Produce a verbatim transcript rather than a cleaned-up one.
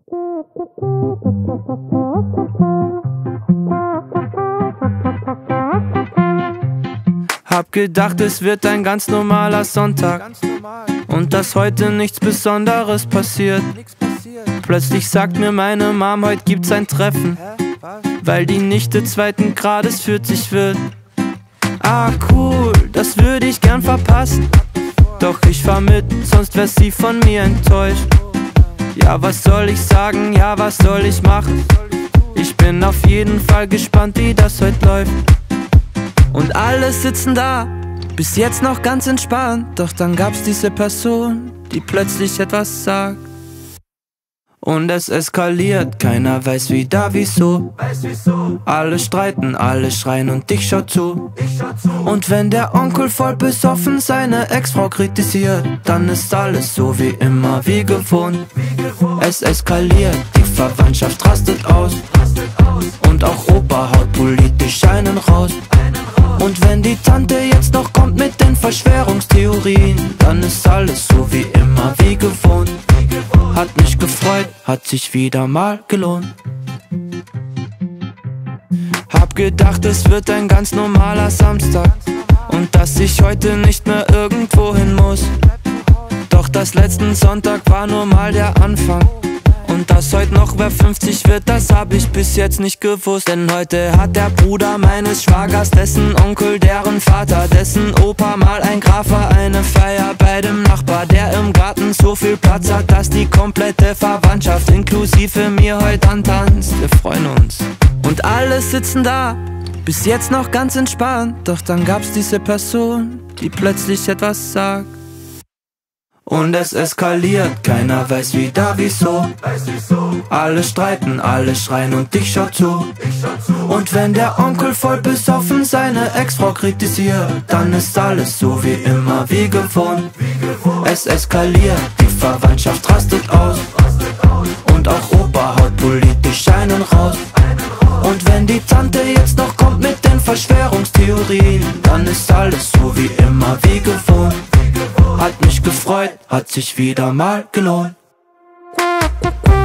Hab gedacht, es wird ein ganz normaler Sonntag und dass heute nichts Besonderes passiert. Plötzlich sagt mir meine Mom, heute gibt's ein Treffen, weil die Nichte zweiten Grades vierzig wird. Ah cool, das würde ich gern verpassen, doch ich fahr mit, sonst wär sie von mir enttäuscht. Ja, was soll ich sagen, ja, was soll ich machen? Ich bin auf jeden Fall gespannt, wie das heute läuft. Und alle sitzen da, bis jetzt noch ganz entspannt. Doch dann gab's diese Person, die plötzlich etwas sagt. Und es eskaliert, keiner weiß wieder wieso. Alle streiten, alle schreien und ich schau zu. Und wenn der Onkel voll besoffen seine Ex-Frau kritisiert, dann ist alles so wie immer, wie gewohnt. Es eskaliert, die Verwandtschaft rastet aus. Und auch Opa haut politisch einen raus. Und wenn die Tante jetzt noch kommt mit den Verschwörungstheorien, dann ist alles so wie immer, wie gewohnt. Hat mich gefreut, hat sich wieder mal gelohnt. Hab gedacht, es wird ein ganz normaler Samstag und dass ich heute nicht mehr irgendwo hin muss. Doch das letzten Sonntag war nur mal der Anfang. Und dass heute noch wer fünfzig wird, das hab ich bis jetzt nicht gewusst. Denn heute hat der Bruder meines Schwagers, dessen Onkel, deren Vater, dessen Opa mal ein Graf war, eine Feier bei dem Nachbar, der im Garten so viel Platz hat, dass die komplette Verwandtschaft inklusive mir heute antanzt. Wir freuen uns. Und alle sitzen da, bis jetzt noch ganz entspannt. Doch dann gab's diese Person, die plötzlich etwas sagt. Und es eskaliert, keiner weiß wieder wieso. Alle streiten, alle schreien und ich schau zu. Und wenn der Onkel voll besoffen seine Ex-Frau kritisiert, dann ist alles so wie immer, wie gewohnt. Es eskaliert, die Verwandtschaft rastet aus. Und auch Opa haut politisch einen raus. Und wenn die Tante jetzt noch kommt mit den Verschwörungstheorien, dann ist alles so wie immer, wie gewohnt. Hat mich gefreut, hat sich wieder mal gelohnt.